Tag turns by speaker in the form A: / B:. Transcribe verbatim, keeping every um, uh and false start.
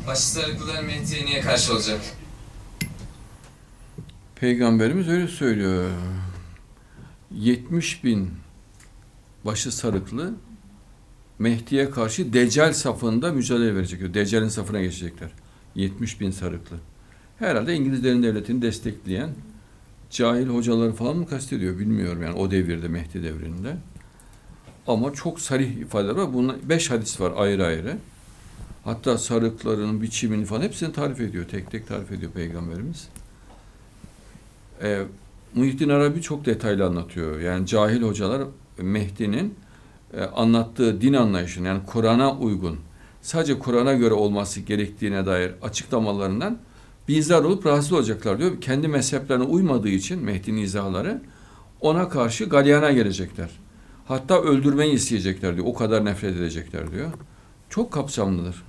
A: Başı sarıklılar Mehdi'ye niye karşı olacak?
B: Peygamberimiz öyle söylüyor. yetmiş bin başı sarıklı Mehdi'ye karşı Deccal safında mücadele verecek diyor. Deccal'in safına geçecekler. yetmiş bin sarıklı. Herhalde İngilizlerin devletini destekleyen cahil hocaları falan mı kastediyor bilmiyorum yani o devirde, Mehdi devrinde. Ama çok sarih ifadeler var. Bunun beş hadis var ayrı ayrı. Hatta sarıkların biçimini falan hepsini tarif ediyor. Tek tek tarif ediyor Peygamberimiz. Ee, Muhyiddin Arabi çok detaylı anlatıyor. Yani cahil hocalar Mehdi'nin e, anlattığı din anlayışını yani Kur'an'a uygun, sadece Kur'an'a göre olması gerektiğine dair açıklamalarından bizler olup rahatsız olacaklar diyor. Kendi mezheplerine uymadığı için Mehdi'nin izahları ona karşı galyana gelecekler. Hatta öldürmeyi isteyecekler diyor. O kadar nefret edecekler diyor. Çok kapsamlıdır.